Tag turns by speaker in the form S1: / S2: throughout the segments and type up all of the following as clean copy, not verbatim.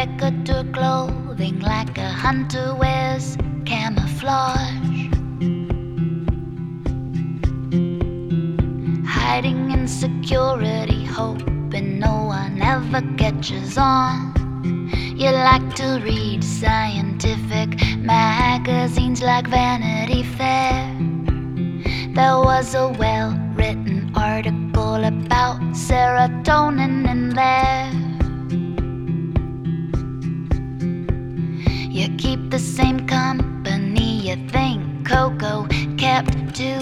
S1: caricature clothing like a hunter wears camouflage, hiding insecurity, hoping no one ever catches on. You like to read scientific magazines like Vanity Fair. There was a well-written article about serotonin in there. You keep the same company you think Coco kept too.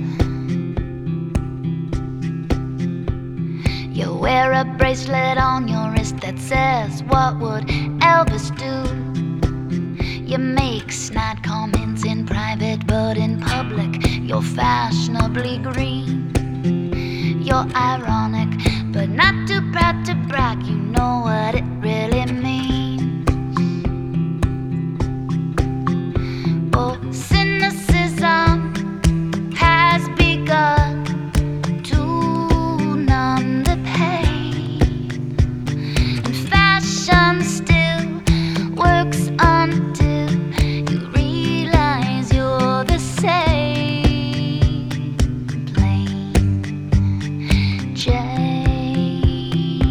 S1: You wear a bracelet on your wrist that says, "What would Elvis do?" You make snide comments in private, but in public you're fashionably green. You're ironic, but not too proud to brag. You know what it really means. Oh, cynicism has begun to numb the pain, and fashion still works until you realize you're the same plain Jane.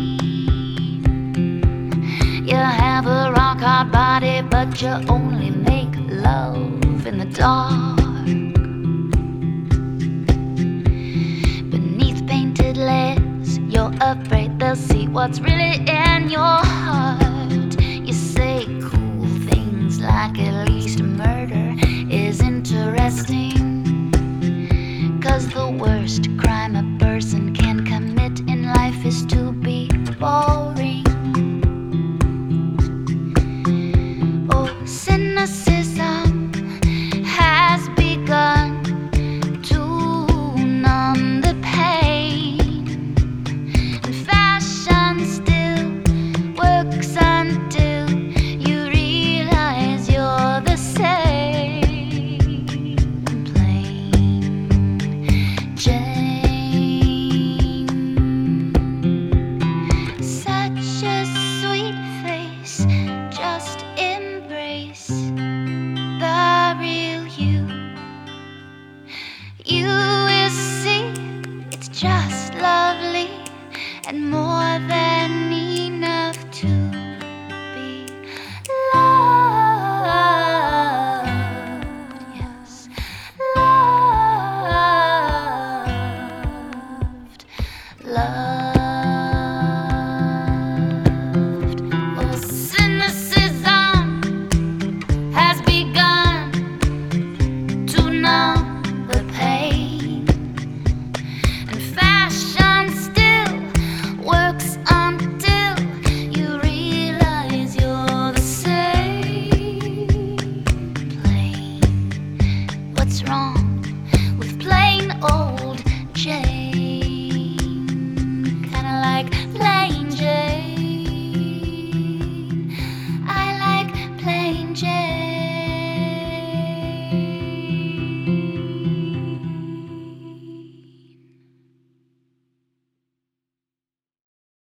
S1: You have a rock-hard body, but you only make love in the dark. Beneath painted lids, you're afraid they'll see what's really in your heart. You say cool things like at least murder is interesting, 'cause the worst crime a person can commit in life is to be boring. Oh, cynicism has begun to numb the pain, and fashion still works until you realize you're the same plain Jane. Such a sweet face, just embrace the real you. You will see it's just lovely and more